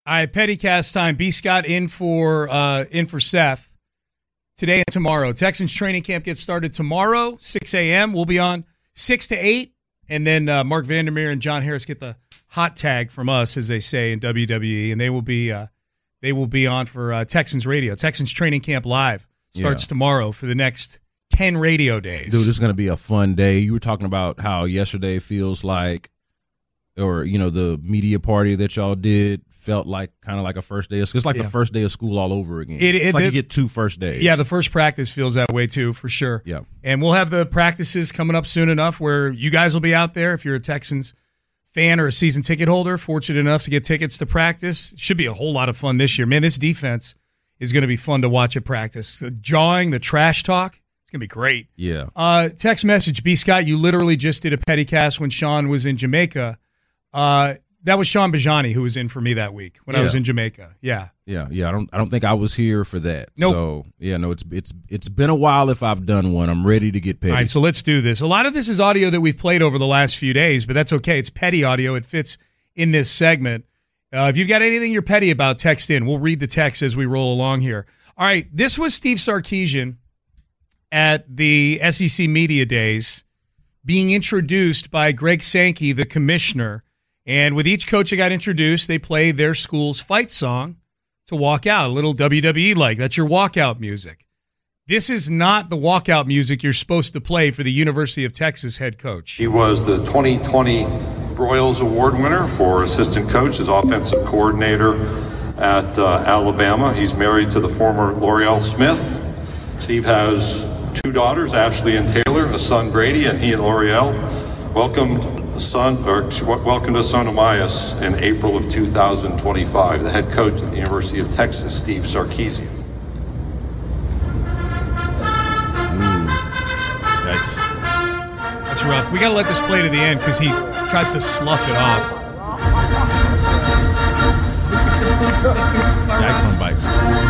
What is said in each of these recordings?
All right, Pettycast time. B. Scott in for Seth today and tomorrow. Texans training camp gets started tomorrow, 6 a.m. We'll be on 6 to 8, and then Mark Vandermeer and John Harris get the hot tag from us, as they say in WWE, and they will be on for Texans radio. Texans training camp live starts tomorrow for the next 10 radio days. Dude, it's going to be a fun day. You were talking about how yesterday feels like, or, the media party that y'all did felt like kind of like a first day of school. It's like the first day of school all over again. It's like you get 2 first days. Yeah, the first practice feels that way too, for sure. Yeah. And we'll have the practices coming up soon enough where you guys will be out there. If you're a Texans fan or a season ticket holder, fortunate enough to get tickets to practice, should be a whole lot of fun this year. Man, this defense is going to be fun to watch at practice. The jawing, the trash talk, it's going to be great. Yeah. Text message, B. Scott, you literally just did a Pettycast when Sean was in Jamaica. That was Sean Bajani who was in for me that week when I was in Jamaica. Yeah. Yeah. I don't think I was here for that. Nope. So it's been a while if I've done one. I'm ready to get petty. All right, so let's do this. A lot of this is audio that we've played over the last few days, but that's okay. It's petty audio. It fits in this segment. If you've got anything you're petty about, text in. We'll read the text as we roll along here. All right, this was Steve Sarkisian at the SEC Media Days being introduced by Greg Sankey, the commissioner. And with each coach that got introduced, they played their school's fight song to walk out, a little WWE-like. That's your walkout music. This is not the walkout music you're supposed to play for the University of Texas head coach. He was the 2020 Broyles Award winner for assistant coach, as offensive coordinator at Alabama. He's married to the former L'Oreal Smith. Steve has 2 daughters, Ashley and Taylor, a son Brady, and he and L'Oreal welcomed to son Amias in April of 2025, the head coach at the University of Texas, Steve Sarkisian. That's rough. We got to let this play to the end because he tries to slough it off. Yikes on bikes.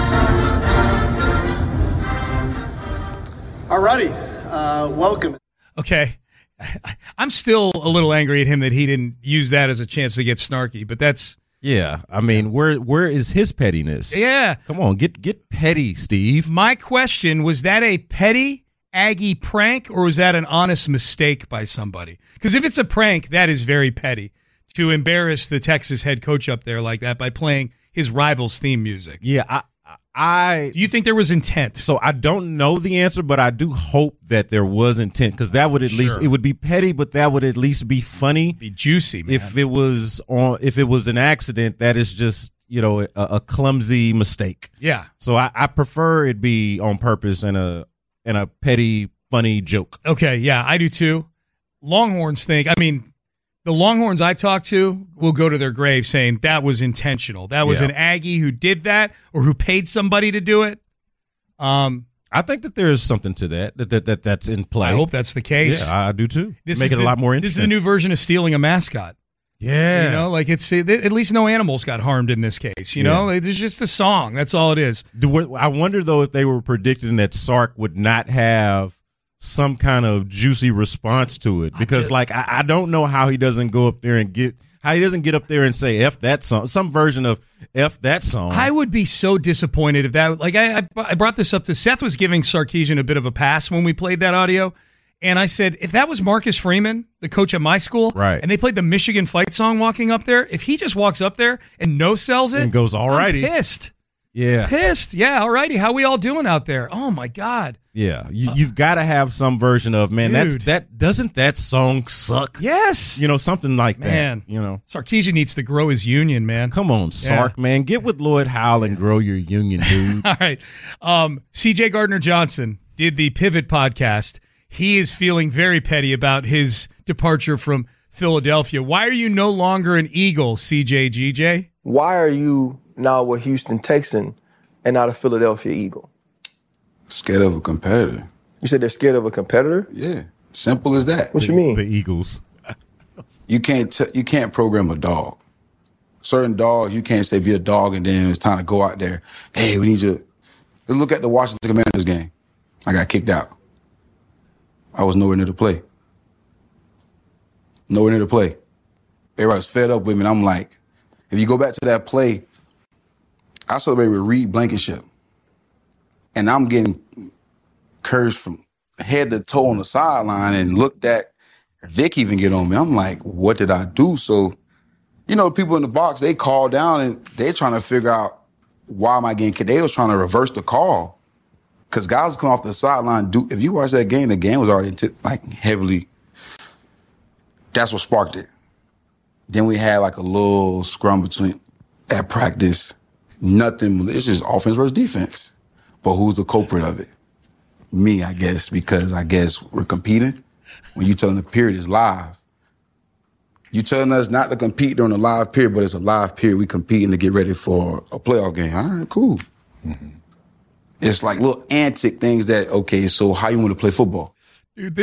Alrighty, welcome. Okay. I'm still a little angry at him that he didn't use that as a chance to get snarky, but that's... Yeah, I mean, where is his pettiness? Yeah. Come on, get petty, Steve. My question, was that a petty Aggie prank or was that an honest mistake by somebody? Because if it's a prank, that is very petty to embarrass the Texas head coach up there like that by playing his rival's theme music. Yeah, Do you think there was intent? So I don't know the answer, but I do hope that there was intent because that would at least, it would be petty, but that would at least be funny. Be juicy, man. If it was an accident, that is just, a clumsy mistake. Yeah. So I prefer it be on purpose and a petty, funny joke. Okay, yeah, I do too. Longhorns the Longhorns I talk to will go to their grave saying that was intentional. That was an Aggie who did that or who paid somebody to do it. I think that there is something to that's in play. I hope that's the case. Yeah, I do too. Make it a lot more interesting. This is the new version of stealing a mascot. Yeah. It's at least no animals got harmed in this case. It's just a song. That's all it is. I wonder, though, if they were predicting that Sark would not have some kind of juicy response to it because I don't know how he doesn't go up there and get up there and say F that song, some version of F that song. I would be so disappointed if that, I brought this up to Seth was giving Sarkisian a bit of a pass when we played that audio. And I said, if that was Marcus Freeman, the coach at my school, right, and they played the Michigan fight song walking up there, if he just walks up there and no-sells it and goes, all righty. I'm pissed. Yeah. Pissed. Yeah, all righty. How we all doing out there? Oh, my God. Yeah, you've got to have some version of, man, doesn't that song suck? Yes. Something like man, that. Sarkisian needs to grow his union, man. Come on, Sark, man. Get with Lloyd Howell and grow your union, dude. All right. C.J. Gardner-Johnson did the Pivot podcast. He is feeling very petty about his departure from Philadelphia. Why are you no longer an Eagle, C.J. G.J.? Why are you now a Houston Texan and not a Philadelphia Eagle? Scared of a competitor. You said they're scared of a competitor? Yeah, simple as that. What you mean? The Eagles. You can't program a dog. Certain dogs, you can't say be a dog and then it's time to go out there. Hey, we need you. Let's look at the Washington Commanders game. I got kicked out. I was nowhere near to play. Nowhere near to play. Everybody was fed up with me. And I'm like, if you go back to that play I celebrated with Reed Blankenship. And I'm getting cursed from head to toe on the sideline, and looked at Vic even get on me. I'm like, what did I do? So, you know, people in the box, they call down and they're trying to figure out why am I getting kicked. They was trying to reverse the call because guys come off the sideline. If you watch that game, the game was already heavily. That's what sparked it. Then we had like a little scrum between at practice. Nothing. It's just offense versus defense. But who's the culprit of it? Me, I guess, because I guess we're competing. When you telling the period is live, you telling us not to compete during a live period, but it's a live period. We competing to get ready for a playoff game. All right, cool. Mm-hmm. It's like little antic things that, okay, so how you want to play football? Dude,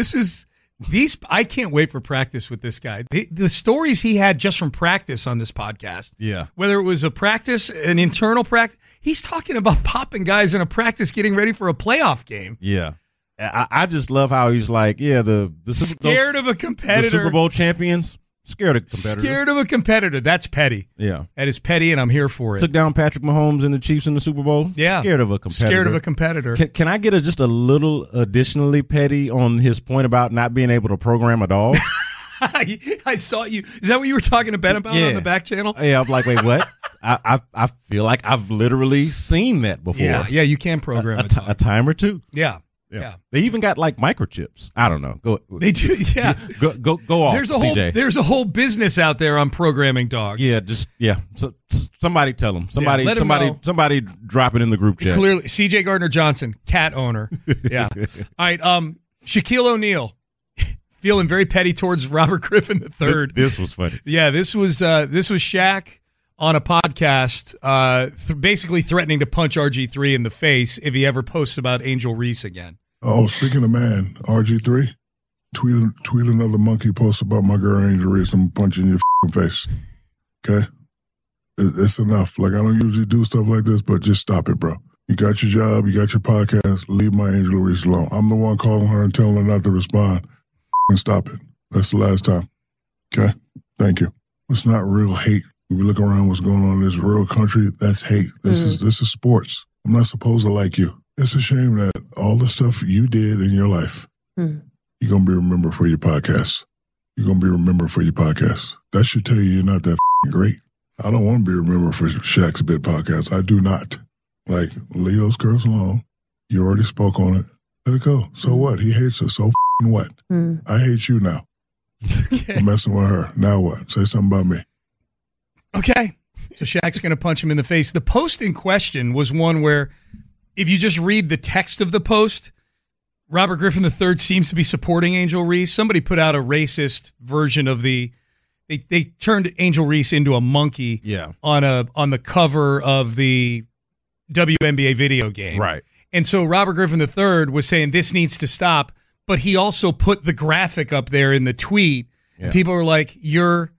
I can't wait for practice with this guy. The stories he had just from practice on this podcast. Yeah. Whether it was a practice, an internal practice, he's talking about popping guys in a practice getting ready for a playoff game. Yeah. I just love how he's like, yeah, the scared of a competitor. The Super Bowl champions, scared of a competitor. Scared of a competitor. That's petty. Yeah. That is petty, and I'm here for it. Took down Patrick Mahomes and the Chiefs in the Super Bowl. Yeah. Scared of a competitor. Scared of a competitor. Can I get just a little additionally petty on his point about not being able to program a dog? I saw you. Is that what you were talking to Ben about on the back channel? Yeah, I'm like, wait, what? I feel like I've literally seen that before. Yeah, you can program a time or two. Yeah. They even got like microchips. I don't know. They do. Yeah. Go off. CJ. There's a whole business out there on programming dogs. Yeah. So somebody tell them. Somebody drop it in the group chat. Clearly, CJ Gardner-Johnson, cat owner. Yeah. All right. Shaquille O'Neal feeling very petty towards Robert Griffin III. This was funny. Yeah. This was Shaq on a podcast, basically threatening to punch RG3 in the face if he ever posts about Angel Reese again. Oh, speaking of man, RG3, tweet another monkey post about my girl Angel Reese. I'm punching your face. Okay? It's enough. Like, I don't usually do stuff like this, but just stop it, bro. You got your job. You got your podcast. Leave my Angel Reese alone. I'm the one calling her and telling her not to respond. And stop it. That's the last time. Okay? Thank you. It's not real hate. If you look around what's going on in this real country, that's hate. This is sports. I'm not supposed to like you. It's a shame that all the stuff you did in your life, you're going to be remembered for your podcast. You're going to be remembered for your podcast. That should tell you you're not that great. I don't want to be remembered for Shaq's Bit podcast. I do not. Like, leave those girls alone. You already spoke on it. Let it go. So what? He hates us. So what? I hate you now. Okay. I'm messing with her. Now what? Say something about me. Okay. So Shaq's going to punch him in the face. The post in question was one where if you just read the text of the post, Robert Griffin III seems to be supporting Angel Reese. Somebody put out a racist version of they turned Angel Reese into a monkey on the cover of the WNBA video game. Right. And so Robert Griffin III was saying this needs to stop, but he also put the graphic up there in the tweet. Yeah. And people were like, you're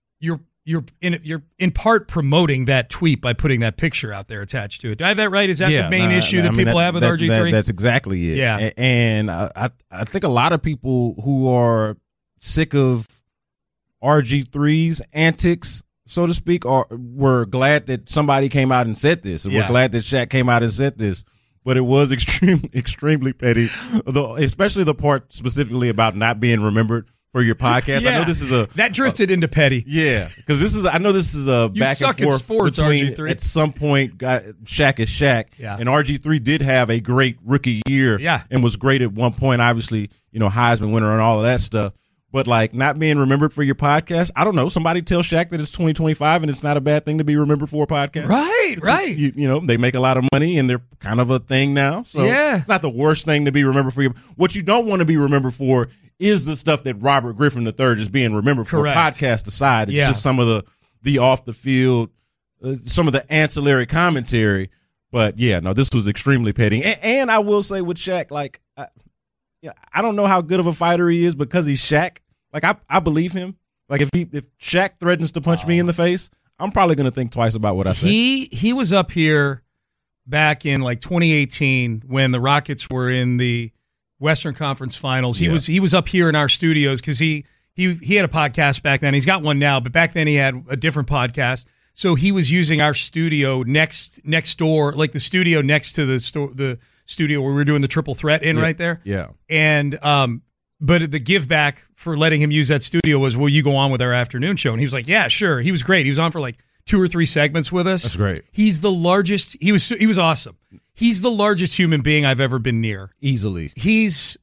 in part promoting that tweet by putting that picture out there attached to it. Do I have that right? Is that the main issue that people have with RG3? That's exactly it. Yeah. And I think a lot of people who are sick of RG3's antics, so to speak, were glad that somebody came out and said this. And we're glad that Shaq came out and said this. But it was extremely petty, especially the part specifically about not being remembered for your podcast. I know this is that drifted into petty. Yeah, because I know this is a back and forth sports, between RG3. At some point, Shaq is Shaq, and RG3 did have a great rookie year, and was great at one point. Obviously, Heisman winner and all of that stuff. But like not being remembered for your podcast, I don't know. Somebody tell Shaq that it's 2025 and it's not a bad thing to be remembered for a podcast. Right. They make a lot of money and they're kind of a thing now. So it's not the worst thing to be remembered for. What you don't want to be remembered for is the stuff that Robert Griffin III is being remembered for. Podcast aside, it's just some of the off the field, some of the ancillary commentary. But this was extremely petty. And I will say with Shaq, like, I don't know how good of a fighter he is because he's Shaq. Like, I believe him. Like, if Shaq threatens to punch me in the face, I'm probably going to think twice about what I say. He was up here back in like 2018 when the Rockets were in the Western Conference Finals. He was up here in our studios because he had a podcast back then. He's got one now, but back then he had a different podcast. So he was using our studio next door, like the studio next to the studio where we were doing the Triple Threat right there. Yeah. And but the give back for letting him use that studio was, will you go on with our afternoon show? And he was like, yeah, sure. He was great. He was on for like 2 or 3 segments with us. That's great. He's the largest. He was awesome. He's the largest human being I've ever been near. Easily. He's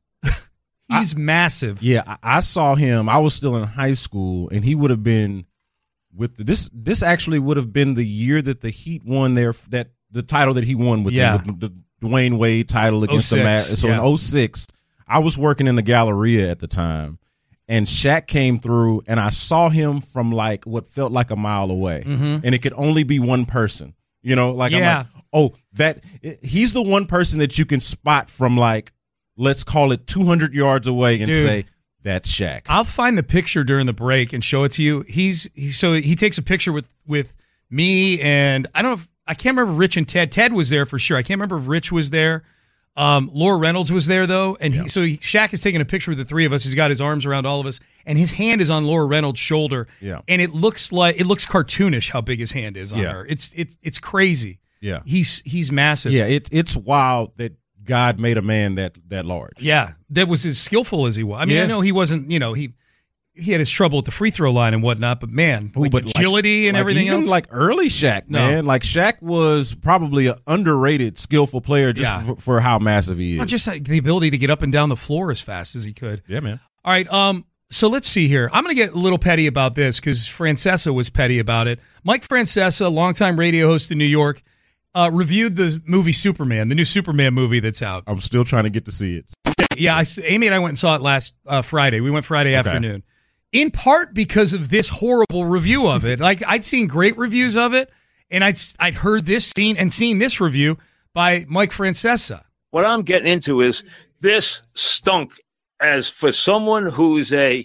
massive. Yeah, I saw him. I was still in high school, and he would have been with this actually would have been the year that the Heat won the title that he won with them, with the Dwayne Wade title against 06, the Mavs. So in 06, I was working in the Galleria at the time, and Shaq came through, and I saw him from like what felt like a mile away, and it could only be one person. You know, like I'm like, oh, he's the one person that you can spot from like, let's call it 200 yards away and say, that's Shaq. I'll find the picture during the break and show it to you. So he takes a picture with me, and I can't remember Rich and Ted. Ted was there for sure. I can't remember if Rich was there. Laura Reynolds was there though, and Shaq is taking a picture with the 3 of us. He's got his arms around all of us, and his hand is on Laura Reynolds' shoulder. Yeah. And it looks cartoonish how big his hand is on her. It's crazy. Yeah. He's massive. Yeah, it's wild that God made a man that large. Yeah, that was as skillful as he was. I mean, I know he wasn't, he had his trouble with the free throw line and whatnot, but man, agility and everything even else. Like early Shaq, man. Like Shaq was probably an underrated, skillful player just for how massive he is. Well, just like the ability to get up and down the floor as fast as he could. Yeah, man. All right, so let's see here. I'm going to get a little petty about this because Francesa was petty about it. Mike Francesa, longtime radio host in New York, reviewed the movie Superman, the new Superman movie that's out. I'm still trying to get to see it. Yeah, Amy and I went and saw it last Friday. We went Friday afternoon. In part because of this horrible review of it. Like, I'd seen great reviews of it, and I'd heard this seen this review by Mike Francesa. What I'm getting into is this stunk as for someone who's a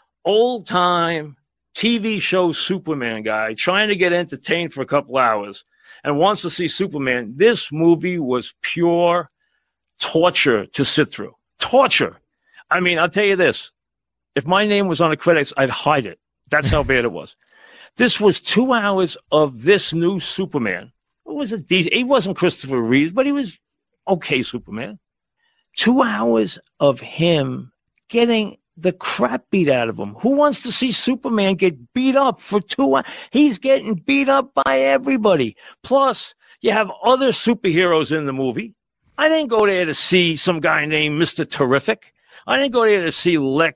old-time TV show Superman guy trying to get entertained for a couple hours and wants to see Superman. This movie was pure torture to sit through. Torture. I mean, I'll tell you this. If my name was on the credits, I'd hide it. That's how bad it was. This was 2 hours of this new Superman. It was he wasn't Christopher Reeves, but he was okay Superman. 2 hours of him getting the crap beat out of him. Who wants to see Superman get beat up for 2 hours? He's getting beat up by everybody. Plus, you have other superheroes in the movie. I didn't go there to see some guy named Mr. Terrific. I didn't go there to see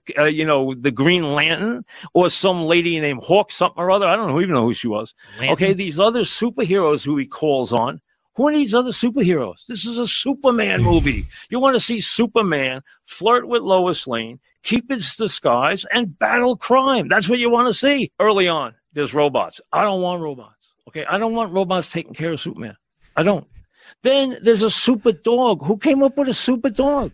the Green Lantern or some lady named Hawk something or other. I don't even know who she was. Lantern. Okay, these other superheroes who he calls on. Who are these other superheroes? This is a Superman movie. You want to see Superman flirt with Lois Lane, keep his disguise, and battle crime. That's what you want to see. Early on, there's robots. I don't want robots. Okay, I don't want robots taking care of Superman. I don't. Then there's a super dog. Who came up with a super dog?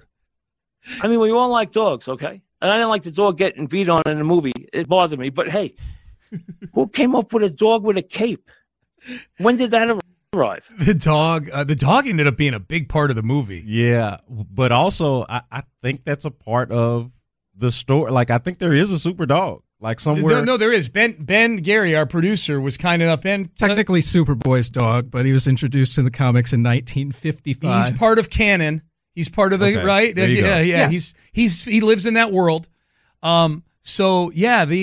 I mean, we all like dogs, okay? And I didn't like the dog getting beat on in the movie. It bothered me. But, hey, who came up with a dog with a cape? When did that arrive? The dog ended up being a big part of the movie. Yeah, but also I think that's a part of the story. Like, I think there is a super dog. Like somewhere. No, there is. Ben Gary, our producer, was kind enough. Technically Superboy's dog, but he was introduced in the comics in 1955. He's part of canon. He's part of the right. Yeah. Yes. He lives in that world. So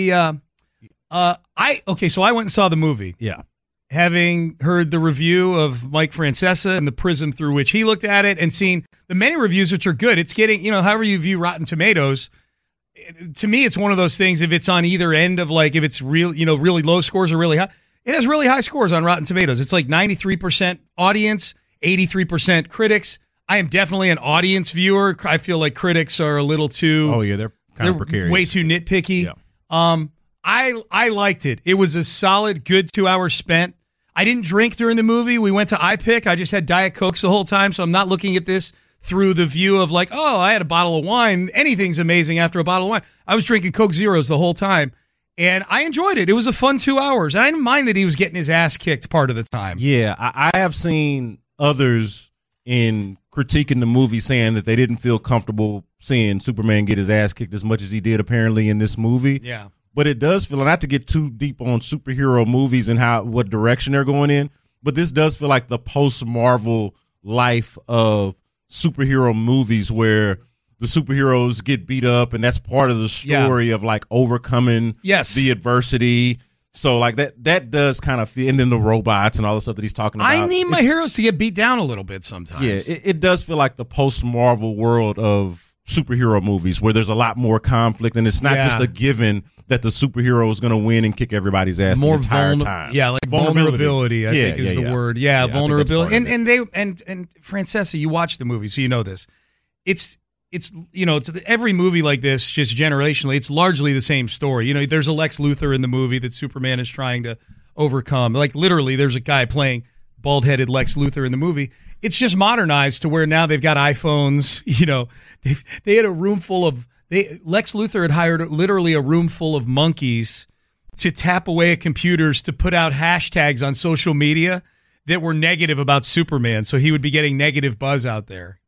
I went and saw the movie. Yeah. Having heard the review of Mike Francesa and the prism through which he looked at it and seen the many reviews which are good. It's getting, however you view Rotten Tomatoes, to me it's one of those things, if it's on either end of like, if it's real, really low scores or really high, it has really high scores on Rotten Tomatoes. It's like 93% audience, 83% critics. I am definitely an audience viewer. I feel like critics are a little too. Oh yeah, they're kind of precarious. Way too nitpicky. Yeah. I liked it. It was a solid, good 2 hours spent. I didn't drink during the movie. We went to iPick. I just had Diet Cokes the whole time, so I'm not looking at this through the view of like, oh, I had a bottle of wine. Anything's amazing after a bottle of wine. I was drinking Coke Zeros the whole time, and I enjoyed it. It was a fun 2 hours. I didn't mind that he was getting his ass kicked part of the time. Yeah, I have seen others in critiquing the movie saying that they didn't feel comfortable seeing Superman get his ass kicked as much as he did apparently in this movie. Yeah. but it does feel, not to get too deep on superhero movies and what direction they're going in, but this does feel like the post-Marvel life of superhero movies where the superheroes get beat up, and that's part of the story of like overcoming the adversity. So like that does kind of feel, and then the robots and all the stuff that he's talking about. I need my heroes to get beat down a little bit sometimes. Yeah, it does feel like the post-Marvel world of superhero movies where there's a lot more conflict, and it's not just a given that the superhero is going to win and kick everybody's ass the entire time. Yeah, like vulnerability, I think is the word. Yeah, vulnerability. And Francesa, you watch the movie, so you know this. It's every movie like this, just generationally, it's largely the same story. You know, there's a Lex Luthor in the movie that Superman is trying to overcome. Like literally, there's a guy playing bald-headed Lex Luthor in the movie. It's just modernized to where now they've got iPhones. You know, they had a room full of Lex Luthor had hired literally a room full of monkeys to tap away at computers to put out hashtags on social media that were negative about Superman. So he would be getting negative buzz out there.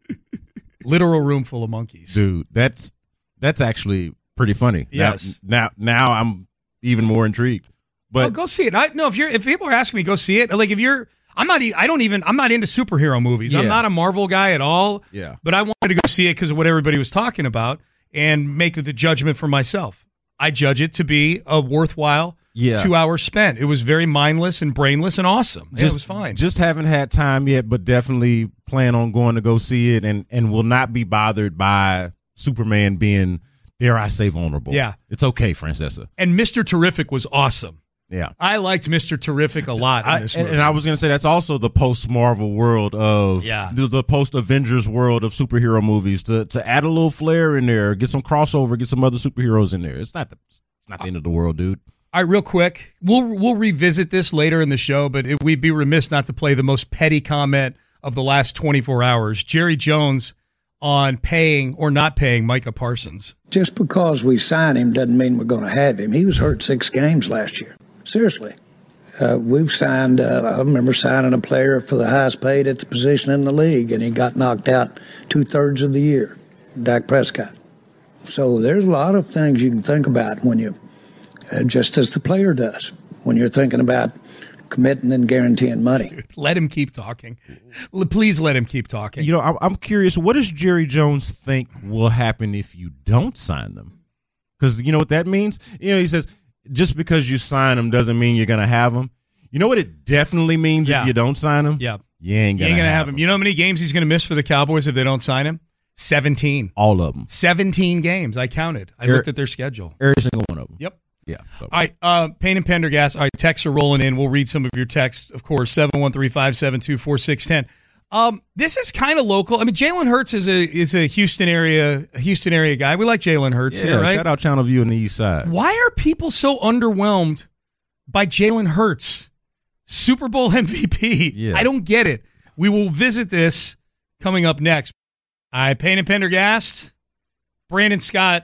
Literal room full of monkeys. Dude, that's actually pretty funny. Yes. Now I'm even more intrigued. But go see it. If people are asking me, go see it. Like I'm not into superhero movies. I'm not a Marvel guy at all. Yeah. But I wanted to go see it because of what everybody was talking about and make the judgment for myself. I judge it to be a worthwhile 2 hours spent. It was very mindless and brainless and awesome. It was fine. Just haven't had time yet, but definitely plan on going to go see it and will not be bothered by Superman being, dare I say, vulnerable. Yeah. It's okay, Francesa. And Mr. Terrific was awesome. Yeah. I liked Mr. Terrific a lot in this movie. And I was going to say that's also the post-Marvel world of the post-Avengers world of superhero movies to add a little flair in there, get some crossover, get some other superheroes in there. It's not the end of the world, dude. All right, real quick, we'll revisit this later in the show, but we'd be remiss not to play the most petty comment of the last 24 hours. Jerry Jones on paying or not paying Micah Parsons. Just because we sign him doesn't mean we're going to have him. He was hurt 6 games last year. Seriously. We've signed, I remember signing a player for the highest paid at the position in the league, and he got knocked out 2/3 of the year, Dak Prescott. So there's a lot of things you can think about when you, just as the player does, when you're thinking about committing and guaranteeing money. Dude, let him keep talking. Please let him keep talking. You know, I'm curious, what does Jerry Jones think will happen if you don't sign them? Because you know what that means? You know, he says, just because you sign them doesn't mean you're going to have them. You know what it definitely means if you don't sign them? Yeah. You ain't going to have him. You know how many games he's going to miss for the Cowboys if they don't sign him? 17. All of them. 17 games. I counted. I looked at their schedule. Every single one of them. Yep. Yeah. So. All right. Payne and Pendergast. All right. Texts are rolling in. We'll read some of your texts, of course. 713-572-4610. This is kind of local. I mean, Jalen Hurts is a Houston area guy. We like Jalen Hurts here, right? Shout out Channel View on the East Side. Why are people so underwhelmed by Jalen Hurts, Super Bowl MVP? Yeah. I don't get it. We will visit this coming up next. All right, Payne and Pendergast, Brandon Scott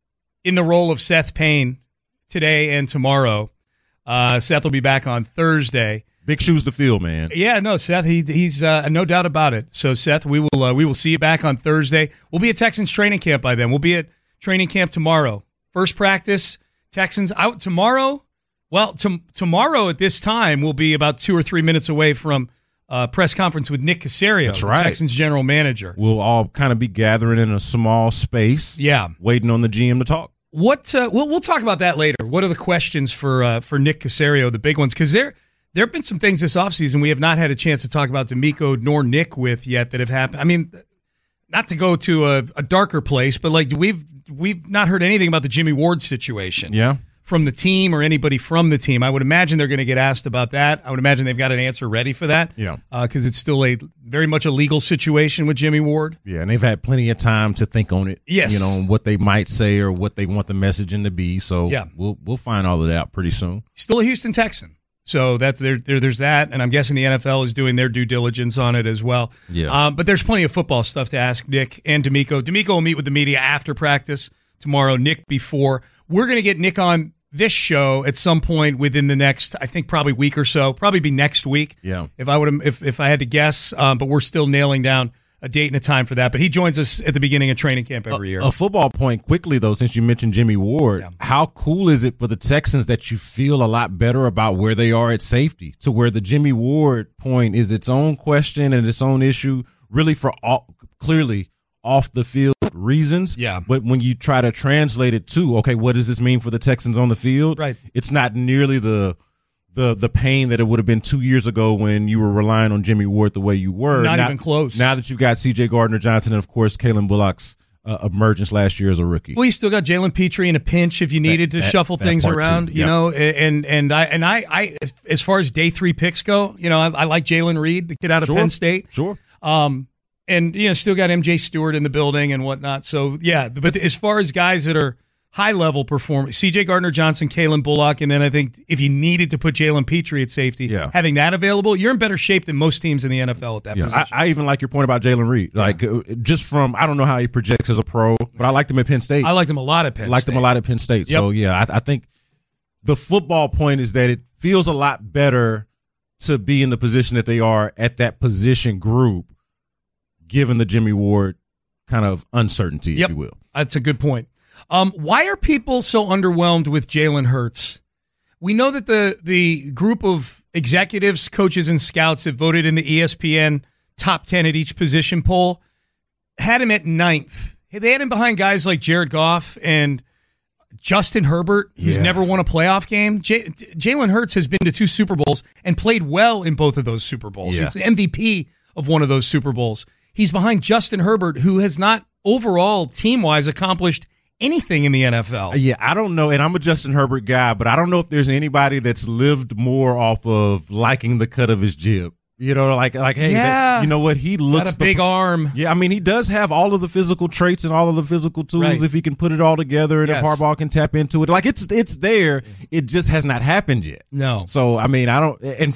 in the role of Seth Payne today and tomorrow. Seth will be back on Thursday. Big shoes to fill, man. Yeah, no, Seth, he's no doubt about it. So, Seth, we will see you back on Thursday. We'll be at Texans training camp by then. We'll be at training camp tomorrow. First practice, Texans out tomorrow. Well, tomorrow at this time, we'll be about 2 or 3 minutes away from press conference with Nick Caserio, That's right. the Texans general manager. We'll all kind of be gathering in a small space. Yeah. Waiting on the GM to talk. What we'll talk about that later. What are the questions for Nick Caserio, the big ones? Because there have been some things this offseason we have not had a chance to talk about D'Amico nor Nick with yet that have happened. I mean, not to go to a darker place, but like we've not heard anything about the Jimmy Ward situation. Yeah. From the team or anybody from the team. I would imagine they're going to get asked about that. I would imagine they've got an answer ready for that. Yeah. Because it's still very much a legal situation with Jimmy Ward. Yeah, and they've had plenty of time to think on it. Yes. You know, what they might say or what they want the messaging to be. So yeah. we'll find all of that out pretty soon. Still a Houston Texan. So there's that, and I'm guessing the NFL is doing their due diligence on it as well. Yeah. But there's plenty of football stuff to ask Nick and D'Amico. D'Amico will meet with the media after practice tomorrow, Nick before. We're going to get Nick on this show at some point within the next, I think, probably week or so. Probably be next week. Yeah. If I had to guess, but we're still nailing down a date and a time for that. But he joins us at the beginning of training camp every year. A football point quickly, though, since you mentioned Jimmy Ward, how cool is it for the Texans that you feel a lot better about where they are at safety, to where the Jimmy Ward point is its own question and its own issue, really for clearly off the field reasons. Yeah. But when you try to translate it to, okay, what does this mean for the Texans on the field? Right. It's not nearly the pain that it would have been 2 years ago when you were relying on Jimmy Ward the way you were. Not even close. Now that you've got C.J. Gardner-Johnson and, of course, Kalen Bullock's emergence last year as a rookie. Well, you still got Jalen Petrie in a pinch if you needed to shuffle things around, you know. And I, as far as day 3 picks go, you know, I like Jalen Reed, the kid out of Penn State. Sure. And, you know, still got MJ Stewart in the building and whatnot. So, yeah, but as far as guys that are high-level performers, C.J. Gardner-Johnson, Kalen Bullock, and then I think if you needed to put Jalen Petrie at safety, having that available, you're in better shape than most teams in the NFL at that position. I even like your point about Jalen Reed. Like, just from, I don't know how he projects as a pro, but I liked him at Penn State. I liked him a lot at Penn State. So, yeah, I think the football point is that it feels a lot better to be in the position that they are at that position group, given the Jimmy Ward kind of uncertainty, if you will. That's a good point. Why are people so underwhelmed with Jalen Hurts? We know that the group of executives, coaches, and scouts that voted in the ESPN top 10 at each position poll had him at 9th. They had him behind guys like Jared Goff and Justin Herbert, who's never won a playoff game. Jalen Hurts has been to 2 Super Bowls and played well in both of those Super Bowls. He's the MVP of one of those Super Bowls. He's behind Justin Herbert, who has not overall team-wise accomplished anything in the NFL. Yeah, I don't know, and I'm a Justin Herbert guy, but I don't know if there's anybody that's lived more off of liking the cut of his jib. You know, like, hey, you know what? He looks got a big arm. Yeah, I mean, he does have all of the physical traits and all of the physical tools if he can put it all together, and if Harbaugh can tap into it. Like, it's there. It just has not happened yet. No. So, I mean, I don't,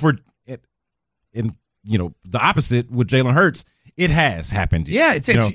and you know, the opposite with Jalen Hurts, it has happened. Yeah, he's in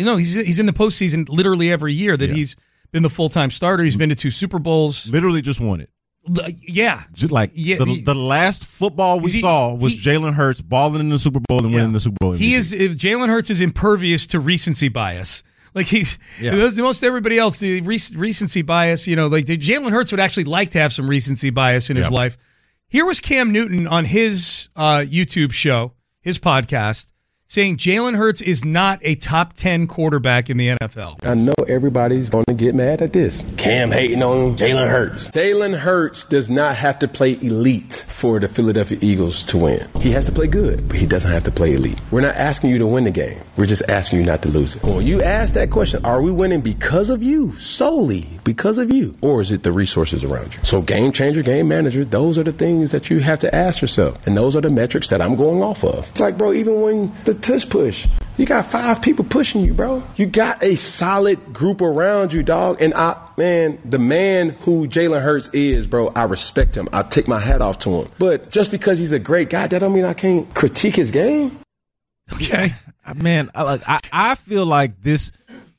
the postseason literally every year that he's been the full-time starter. He's been to 2 Super Bowls. Literally just won it. Yeah. Just like the last football we saw was Jalen Hurts balling in the Super Bowl and winning the Super Bowl. Jalen Hurts is impervious to recency bias. Like most everybody else, the recency bias, you know, like Jalen Hurts would actually like to have some recency bias in his life. Here was Cam Newton on his YouTube show, his podcast, saying Jalen Hurts is not a top 10 quarterback in the NFL. I know everybody's going to get mad at this. Cam hating on Jalen Hurts. Jalen Hurts does not have to play elite for the Philadelphia Eagles to win. He has to play good, but he doesn't have to play elite. We're not asking you to win the game. We're just asking you not to lose it. When you ask that question, are we winning because of you, solely because of you, or is it the resources around you? So game changer, game manager, those are the things that you have to ask yourself. And those are the metrics that I'm going off of. It's like, bro, even when the tush push, you got 5 people pushing you, bro. You got a solid group around you, dog. And the man who Jalen Hurts is, bro, I respect him. I take my hat off to him. But just because he's a great guy, that don't mean I can't critique his game. Okay. Man, I feel like this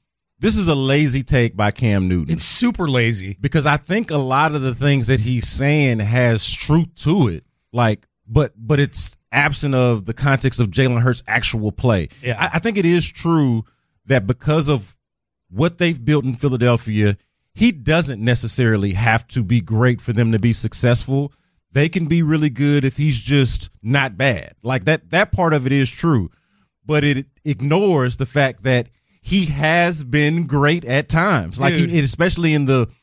is a lazy take by Cam Newton. It's super lazy. Because I think a lot of the things that he's saying has truth to it. Like, but it's absent of the context of Jalen Hurts' actual play. Yeah. I think it is true that because of what they've built in Philadelphia, he doesn't necessarily have to be great for them to be successful. They can be really good if he's just not bad. Like that part of it is true, but it ignores the fact that he has been great at times. Like especially in the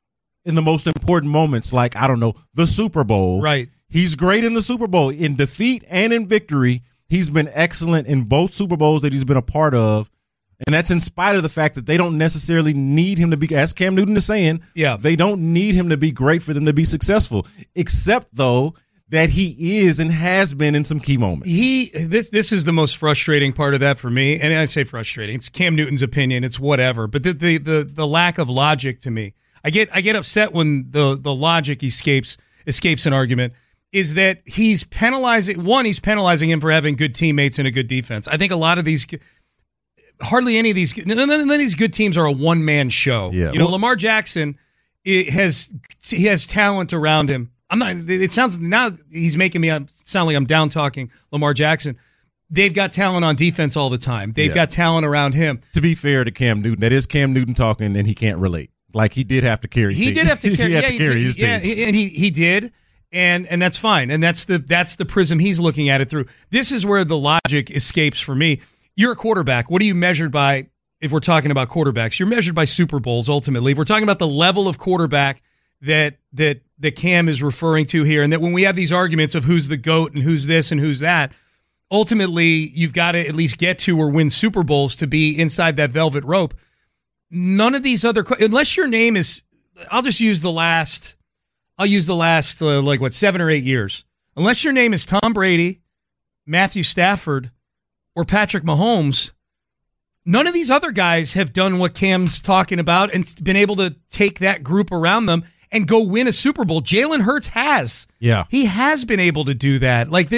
most important moments, like, I don't know, the Super Bowl. Right. He's great in the Super Bowl. In defeat and in victory, he's been excellent in both Super Bowls that he's been a part of. And that's in spite of the fact that they don't necessarily need him to be, as Cam Newton is saying, they don't need him to be great for them to be successful, except, though, that he is and has been in some key moments. This is the most frustrating part of that for me. And I say frustrating. It's Cam Newton's opinion. It's whatever. But the lack of logic to me. I get upset when the logic escapes an argument. Is that he's penalizing him for having good teammates and a good defense. I think a lot of these, hardly any of these, none of these good teams are a one-man show. Yeah. You know, Lamar Jackson he has talent around him. It sounds now he's making me sound like I'm down talking Lamar Jackson, they've got talent on defense all the time. They've got talent around him. To be fair to Cam Newton, that is Cam Newton talking, and he can't relate. Like, he did have to carry. He did have to carry. his team. And he did, and that's fine. And that's the prism he's looking at it through. This is where the logic escapes for me. You're a quarterback. What are you measured by? If we're talking about quarterbacks, you're measured by Super Bowls ultimately. If we're talking about the level of quarterback that Cam is referring to here, and that when we have these arguments of who's the GOAT and who's this and who's that, ultimately you've got to at least get to or win Super Bowls to be inside that velvet rope. None of these other, unless your name is, I'll use the last 7 or 8 years. Unless your name is Tom Brady, Matthew Stafford, or Patrick Mahomes, none of these other guys have done what Cam's talking about and been able to take that group around them and go win a Super Bowl. Jalen Hurts has. Yeah. He has been able to do that. Like,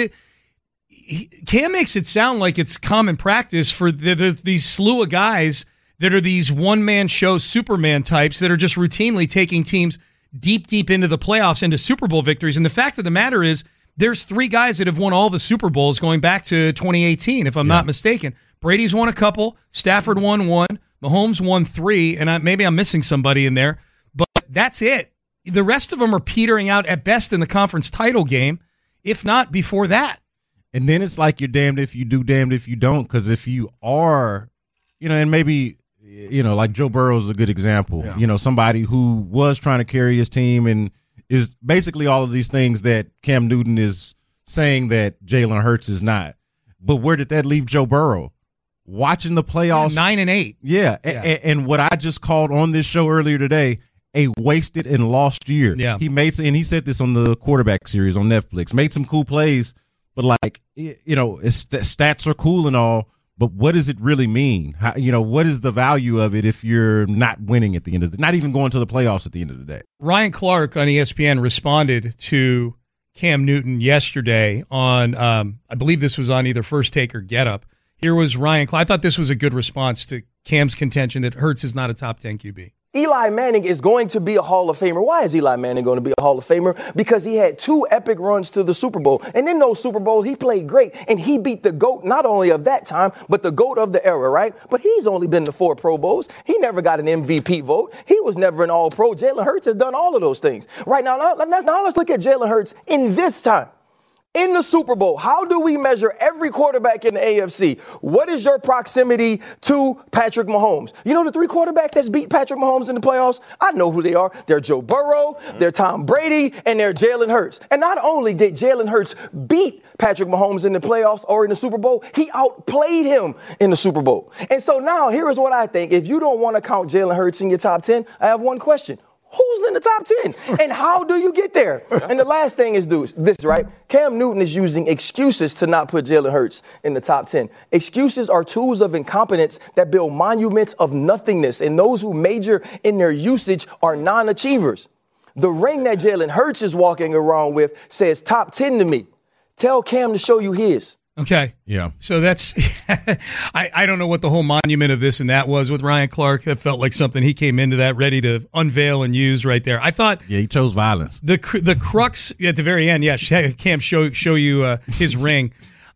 Cam makes it sound like it's common practice for these slew of guys that are these one-man show Superman types that are just routinely taking teams deep into the playoffs, into Super Bowl victories. And the fact of the matter is, there's 3 guys that have won all the Super Bowls going back to 2018, if I'm not mistaken. Brady's won a couple, Stafford won 1, Mahomes won 3, and maybe I'm missing somebody in there, but that's it. The rest of them are petering out at best in the conference title game, if not before that. And then it's like you're damned if you do, damned if you don't, because if you are, and maybe, like Joe Burrow is a good example, somebody who was trying to carry his team and is basically all of these things that Cam Newton is saying that Jalen Hurts is not. But where did that leave Joe Burrow? Watching the playoffs. 9-8. Yeah. And what I just called on this show earlier today, a wasted and lost year. Yeah. He said this on the quarterback series on Netflix, made some cool plays, but stats are cool and all, but what does it really mean? How, what is the value of it if you're not winning at the end of not even going to the playoffs at the end of the day? Ryan Clark on ESPN responded to Cam Newton yesterday on, I believe this was on either First Take or Get Up. Here was Ryan Clark. I thought this was a good response to Cam's contention that Hurts is not a top 10 QB. Eli Manning is going to be a Hall of Famer. Why is Eli Manning going to be a Hall of Famer? Because he had 2 epic runs to the Super Bowl. And in those Super Bowls, he played great. And he beat the GOAT, not only of that time, but the GOAT of the era, right? But he's only been to 4 Pro Bowls. He never got an MVP vote. He was never an All-Pro. Jalen Hurts has done all of those things. Right now let's look at Jalen Hurts in this time. In the Super Bowl, how do we measure every quarterback in the AFC? What is your proximity to Patrick Mahomes? You know the 3 quarterbacks that's beat Patrick Mahomes in the playoffs? I know who they are. They're Joe Burrow, they're Tom Brady, and they're Jalen Hurts. And not only did Jalen Hurts beat Patrick Mahomes in the playoffs or in the Super Bowl, he outplayed him in the Super Bowl. And so now, here is what I think. If you don't want to count Jalen Hurts in your top 10, I have one question. Who's in the top 10? And how do you get there? And the last thing is this, right? Cam Newton is using excuses to not put Jalen Hurts in the top 10. Excuses are tools of incompetence that build monuments of nothingness, and those who major in their usage are non-achievers. The ring that Jalen Hurts is walking around with says top 10 to me. Tell Cam to show you his. Okay. Yeah. So that's, I don't know what the whole monument of this and that was with Ryan Clark. That felt like something he came into that ready to unveil and use right there. I thought. Yeah, he chose violence. The crux at the very end. Yeah. Cam show you his ring.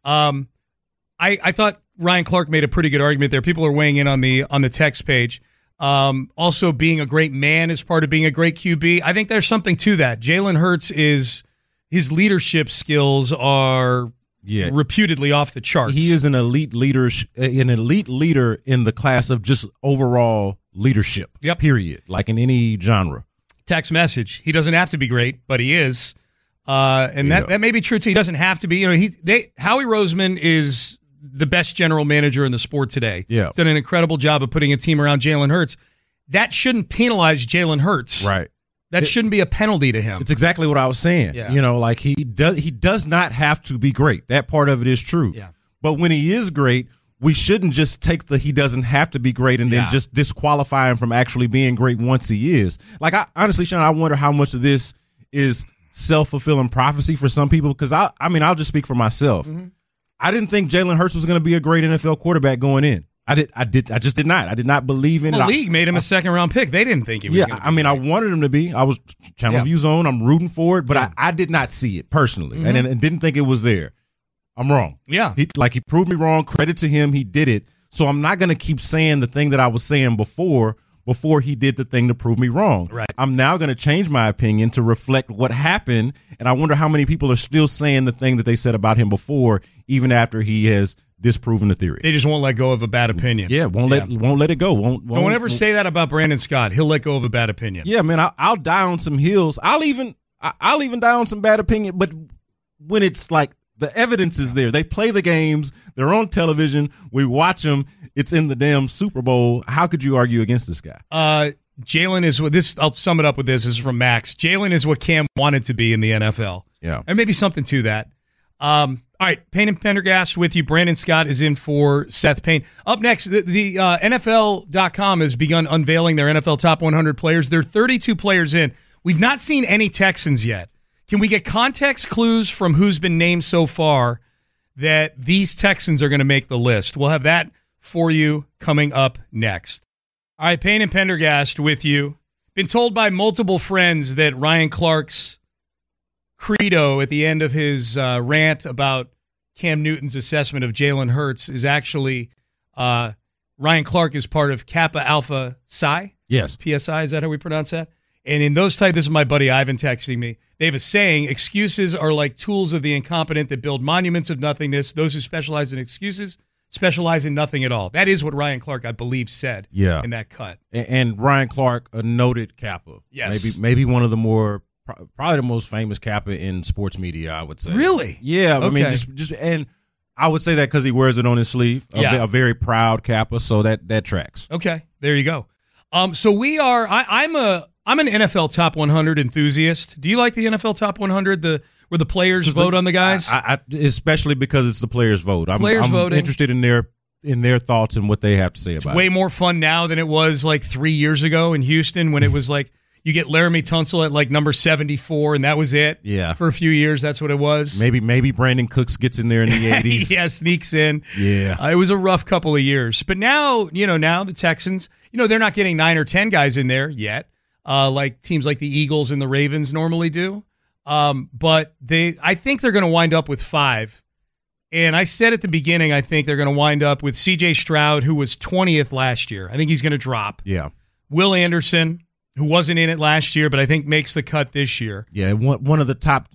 I thought Ryan Clark made a pretty good argument there. People are weighing in on the text page. Also being a great man is part of being a great QB. I think there's something to that. Jalen Hurts his leadership skills are reputedly off the charts. He is an elite leader in the class of just overall leadership. Yep. Period. Like in any genre. Text message. He doesn't have to be great, but he is. And that may be true too. He doesn't have to be. Howie Roseman is the best general manager in the sport today. Yeah. He's done an incredible job of putting a team around Jalen Hurts. That shouldn't penalize Jalen Hurts. Right. That shouldn't be a penalty to him. It's exactly what I was saying. Yeah. Like he does not have to be great. That part of it is true. Yeah. But when he is great, we shouldn't just take he doesn't have to be great and then just disqualify him from actually being great once he is. Like, honestly, Sean, I wonder how much of this is self-fulfilling prophecy for some people, because I'll just speak for myself. Mm-hmm. I didn't think Jalen Hurts was going to be a great NFL quarterback going in. I just did not. I did not believe in it. The league made him a second-round pick. They didn't think he was going to be. I wanted him to be. I was Channel View Zone. I'm rooting for it, but I did not see it personally, and didn't think it was there. I'm wrong. Yeah. He proved me wrong. Credit to him. He did it. So I'm not going to keep saying the thing that I was saying before he did the thing to prove me wrong. Right. I'm now going to change my opinion to reflect what happened, and I wonder how many people are still saying the thing that they said about him before, even after he has disproven the theory. They just won't let go of a bad opinion. Yeah, won't let it go. Don't ever say that about Brandon Scott. He'll let go of a bad opinion. Yeah, man, I'll die on some hills. I'll even die on some bad opinion, but when it's like the evidence is there, they play the games, they're on television, we watch them, it's in the damn Super Bowl. How could you argue against this guy? Jalen is what this. I'll sum it up with this. This is from Max. Jalen is what Cam wanted to be in the NFL. Yeah, and maybe something to that. All right, Payne and Pendergast with you. Brandon Scott is in for Seth Payne. Up next, the NFL.com has begun unveiling their NFL top 100 players. There are 32 players in. We've not seen any Texans yet. Can we get context clues from who's been named so far that these Texans are going to make the list? We'll have that for you coming up next. All right, Payne and Pendergast with you. Been told by multiple friends that Ryan Clark's credo at the end of his rant about Cam Newton's assessment of Jalen Hurts is actually Ryan Clark is part of Kappa Alpha Psi. Yes. PSI, is that how we pronounce that? And in those type, this is my buddy Ivan texting me. They have a saying, excuses are like tools of the incompetent that build monuments of nothingness. Those who specialize in excuses specialize in nothing at all. That is what Ryan Clark, I believe, said in that cut. And Ryan Clark, a noted Kappa. Yes. Maybe one of the more, probably the most famous Kappa in sports media, I would say. Really? Yeah. Okay. I mean, just and I would say that because he wears it on his sleeve. A very proud Kappa, so that tracks. Okay, there you go. So we are. I'm an NFL Top 100 enthusiast. Do you like the NFL Top 100? Where the players vote on the guys? I especially because it's the players' vote. I'm voting. interested in their thoughts and what they have to say about it. It's way more fun now than it was like 3 years ago in Houston when it was like you get Laramie Tunsil at like number 74 and that was it. Yeah. For a few years, that's what it was. Maybe Brandon Cooks gets in there in the 80s. Yeah, sneaks in. Yeah. It was a rough couple of years. But now the Texans, they're not getting 9 or 10 guys in there yet. Like teams like the Eagles and the Ravens normally do. But I think they're going to wind up with 5. And I said at the beginning, I think they're going to wind up with C.J. Stroud, who was 20th last year. I think he's going to drop. Yeah. Will Anderson, who wasn't in it last year, but I think makes the cut this year. Yeah, one of the top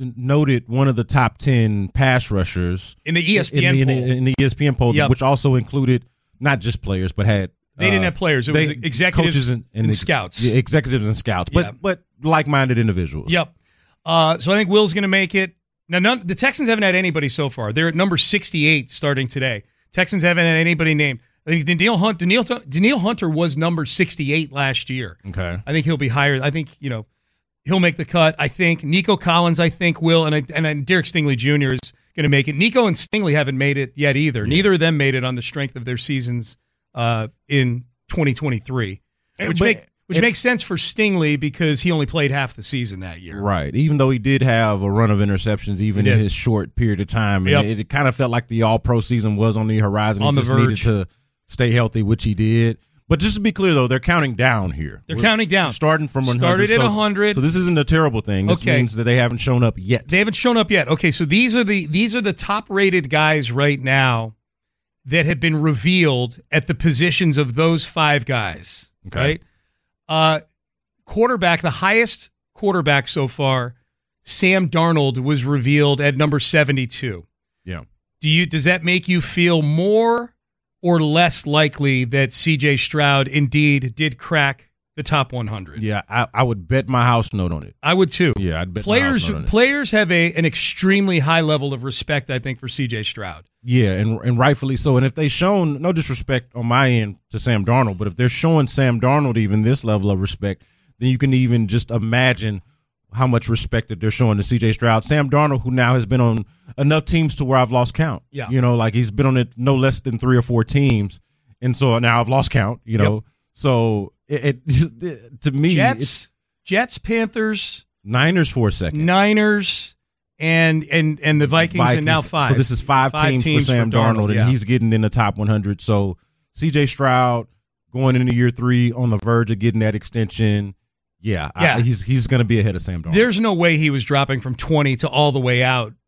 10 pass rushers in the ESPN poll. In the ESPN poll, Yep. which also included not just players, but had They didn't have players. It was executives coaches and scouts. Yeah, executives and scouts, but like-minded individuals. Yep. So I think Will's going to make it. Now, the Texans haven't had anybody so far. They're at number 68 starting today. Texans haven't had anybody named. I think Danielle Hunter was number 68 last year. Okay. I think he'll be higher. I think, he'll make the cut. I think Nico Collins, will, and Derek Stingley Jr. is going to make it. Nico and Stingley haven't made it yet either. Yeah. Neither of them made it on the strength of their seasons in 2023, which makes sense for Stingley because he only played half the season that year. Right. Even though he did have a run of interceptions even in his short period of time. Yep. And it kind of felt like the all-pro season was on the horizon. On he the just verge. needed to stay healthy, which he did. But just to be clear, though, they're counting down here. They're counting down. Starting from 100. Started at 100. So this isn't a terrible thing. This means that they haven't shown up yet. They haven't shown up yet. Okay, so these are the top-rated guys right now that have been revealed at the positions of those 5 guys. Okay. Right? Quarterback, the highest quarterback so far, Sam Darnold, was revealed at number 72. Yeah. Does that make you feel more or less likely that C.J. Stroud indeed did crack the top 100? Yeah, I would bet my house note on it. I would too. Yeah, I'd bet my house note on it. Players have an extremely high level of respect, I think, for C.J. Stroud. Yeah, and rightfully so. And if they've shown, no disrespect on my end to Sam Darnold, but if they're showing Sam Darnold even this level of respect, then you can even just imagine how much respect that they're showing to C.J. Stroud. Sam Darnold, who now has been on enough teams to where I've lost count. Yeah. Like he's been on it no less than 3 or 4 teams. And so now I've lost count, know. Yep. So it to me, Jets, Panthers, Niners for a second. Niners and the Vikings, and now 5. So this is 5 teams for Sam Darnold, and he's getting in the top 100. So C.J. Stroud going into year 3 on the verge of getting that extension. Yeah. He's going to be ahead of Sam Darnold. There's no way he was dropping from 20 to all the way out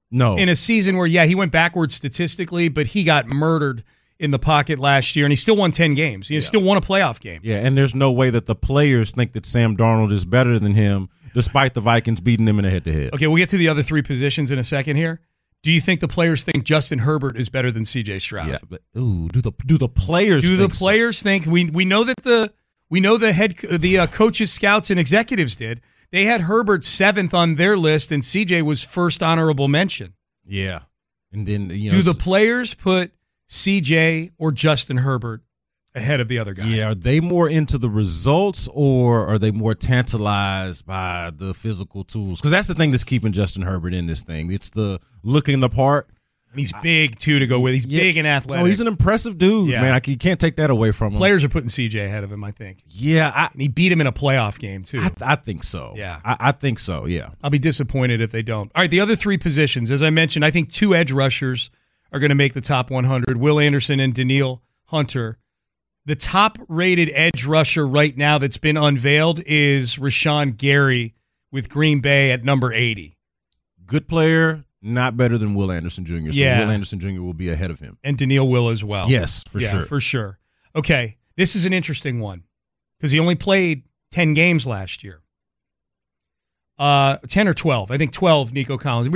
No. In a season where, he went backwards statistically, but he got murdered in the pocket last year, and he still won 10 games. He still won a playoff game. Yeah, and there's no way that the players think that Sam Darnold is better than him, despite the Vikings beating him in a head-to-head. Okay, we'll get to the other three positions in a second here. Do you think the players think Justin Herbert is better than C.J. Stroud? Yeah, but do the players? Do the players think? We know that the coaches, scouts, and executives did. They had Herbert 7th on their list, and C.J. was first honorable mention. Yeah, and then do the players put C.J. or Justin Herbert ahead of the other guy? Yeah, are they more into the results, or are they more tantalized by the physical tools? Because that's the thing that's keeping Justin Herbert in this thing. It's the looking the part. He's big, too, to go with. He's big and athletic. Oh, he's an impressive dude, man. You can't take that away from him. Players are putting C.J. ahead of him, I think. Yeah. And he beat him in a playoff game, too. I think so. Yeah. I think so, yeah. I'll be disappointed if they don't. All right, the other three positions. As I mentioned, I think 2 edge rushers are going to make the top 100, Will Anderson and Danielle Hunter. The top-rated edge rusher right now that's been unveiled is Rashawn Gary with Green Bay at number 80. Good player. Not better than Will Anderson Jr. So Will Anderson Jr. will be ahead of him. And Danielle will as well. Yes, for sure. For sure. Okay, this is an interesting one because he only played 10 games last year. 10 or 12. I think 12, Nico Collins.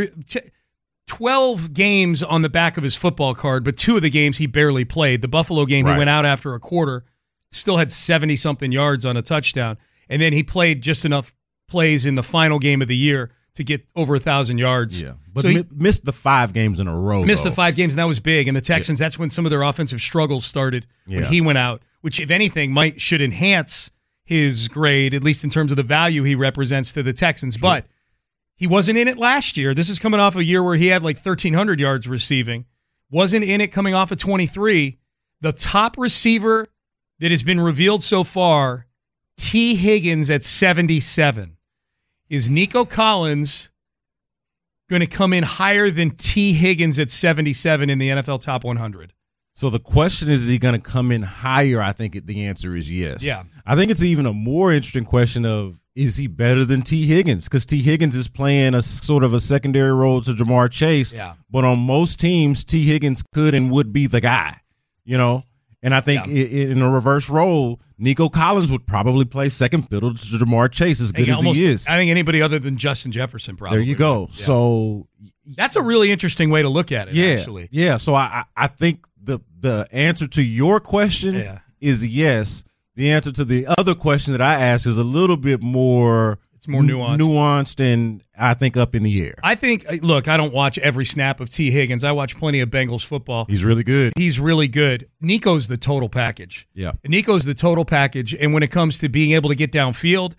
12 games on the back of his football card, but 2 of the games he barely played. The Buffalo game, he went out after a quarter, still had 70-something yards on a touchdown, and then he played just enough plays in the final game of the year to get over 1,000 yards. Yeah, but so he missed the 5 games in a row. Missed the 5 games, and that was big. And the Texans, that's when some of their offensive struggles started when he went out, which, if anything, should enhance his grade, at least in terms of the value he represents to the Texans. Sure. But he wasn't in it last year. This is coming off a year where he had like 1,300 yards receiving. Wasn't in it coming off of 23. The top receiver that has been revealed so far, T. Higgins at 77. Is Nico Collins going to come in higher than T. Higgins at 77 in the NFL Top 100? So the question is he going to come in higher? I think the answer is yes. Yeah. I think it's even a more interesting question of, is he better than T. Higgins? Because T. Higgins is playing a sort of a secondary role to Jamar Chase. Yeah. But on most teams, T. Higgins could and would be the guy, And I think in a reverse role, Nico Collins would probably play second fiddle to Jamar Chase as good as he is. I think anybody other than Justin Jefferson probably. There you go. Yeah. So that's a really interesting way to look at it, actually. Yeah. So I think the answer to your question is yes. The answer to the other question that I asked is a little bit more... It's more nuanced and I think up in the air. I think, look, I don't watch every snap of T. Higgins. I watch plenty of Bengals football. He's really good. Nico's the total package. Yeah. Nico's the total package. And when it comes to being able to get downfield,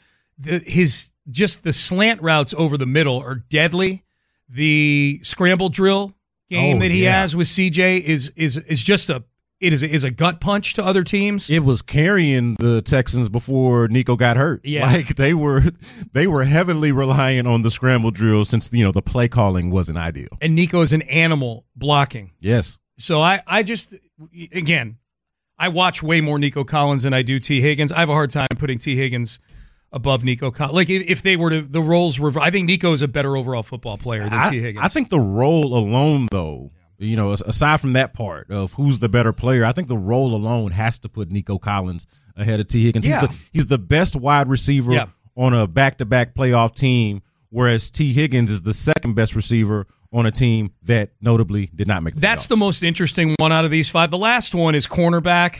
the slant routes over the middle are deadly. The scramble drill game that he has with CJ is just is a gut punch to other teams. It was carrying the Texans before Nico got hurt. Yeah. Like they were heavily relying on the scramble drill since the play calling wasn't ideal. And Nico is an animal blocking. Yes. So I just again, I watch way more Nico Collins than I do T. Higgins. I have a hard time putting T. Higgins above Nico Collins. Like if they were to the roles were, I think Nico is a better overall football player than T. Higgins. I think the role alone though. Aside from that part of who's the better player, I think the role alone has to put Nico Collins ahead of T. Higgins. Yeah. He's the best wide receiver on a back-to-back playoff team, whereas T. Higgins is the second best receiver on a team that notably did not make the playoffs. That's the most interesting one out of these 5. The last one is cornerback.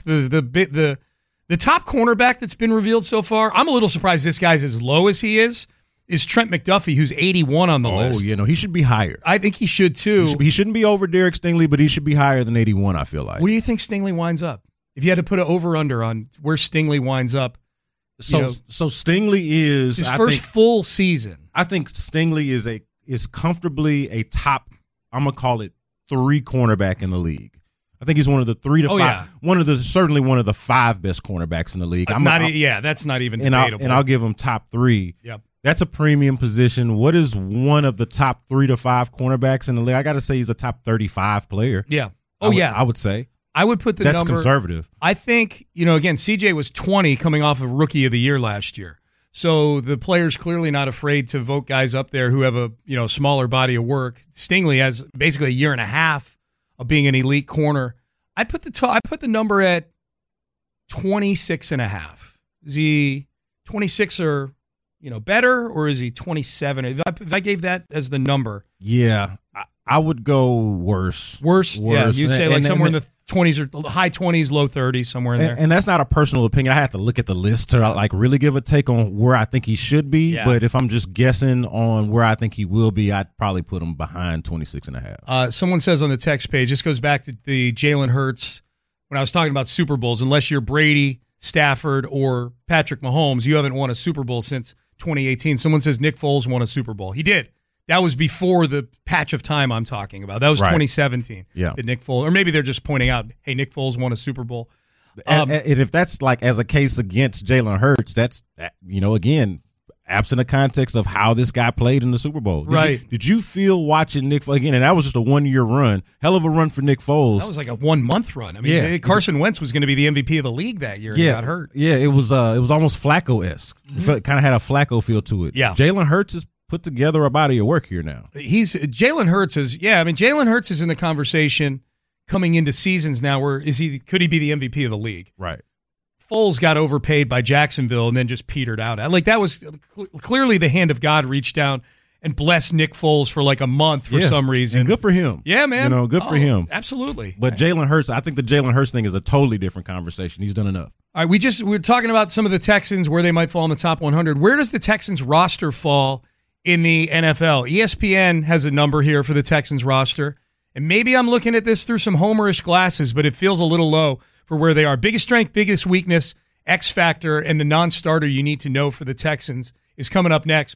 The top cornerback that's been revealed so far, I'm a little surprised this guy's as low as he is Trent McDuffie, who's 81 on the list. Oh, he should be higher. I think he should, too. He shouldn't be over Derek Stingley, but he should be higher than 81, I feel like. Where do you think Stingley winds up? If you had to put an over-under on where Stingley winds up. So Stingley is... his first full season. I think Stingley is comfortably a top, I'm going to call it, 3 cornerback in the league. I think he's one of the 3 to 5, certainly one of the 5 best cornerbacks in the league. That's not even debatable. And I'll give him top 3. Yep. That's a premium position. What is one of the top 3 to 5 cornerbacks in the league? I got to say he's a top 35 player. Yeah. I would say. I would put that's conservative. I think, again, CJ was 20 coming off of Rookie of the Year last year. So the player's clearly not afraid to vote guys up there who have a smaller body of work. Stingley has basically a year and a half of being an elite corner. I put the number at 26.5. Is he 26 or better, or is he 27? If I gave that as the number, yeah, I would go worse. Worse. Yeah, you'd say like somewhere in the 20s or high 20s, low 30s, somewhere in there. And that's not a personal opinion. I have to look at the list to like really give a take on where I think he should be. Yeah. But if I'm just guessing on where I think he will be, I'd probably put him behind 26.5. Someone says on the text page, this goes back to the Jalen Hurts when I was talking about Super Bowls. Unless you're Brady, Stafford, or Patrick Mahomes, you haven't won a Super Bowl since 2018. Someone says Nick Foles won a Super Bowl. He did. That was before the patch of time I'm talking about. That was 2017. Yeah. That Nick Foles, or maybe they're just pointing out, hey, Nick Foles won a Super Bowl. And if that's like as a case against Jalen Hurts, that's, again, absent of context of how this guy played in the Super Bowl. Did you feel watching Nick Foles again? And that was just a 1-year run. Hell of a run for Nick Foles. That was like a 1-month run. I mean, Carson Wentz was going to be the MVP of the league that year. And he got hurt. Yeah, it was almost Flacco-esque. It kind of had a Flacco feel to it. Yeah. Jalen Hurts is put together a body of work here now. Jalen Hurts is in the conversation coming into seasons now where could he be the MVP of the league? Right. Foles got overpaid by Jacksonville and then just petered out. Like that was clearly the hand of God reached down and blessed Nick Foles for like a month for some reason. And good for him. Yeah, man. Good for him. Absolutely. But Jalen Hurts, I think the Jalen Hurts thing is a totally different conversation. He's done enough. All right, we're talking about some of the Texans, where they might fall in the top 100. Where does the Texans roster fall in the NFL? ESPN has a number here for the Texans roster, and maybe I'm looking at this through some homerish glasses, but it feels a little low for where they are. Biggest strength, biggest weakness, X factor, and the non-starter you need to know for the Texans is coming up next.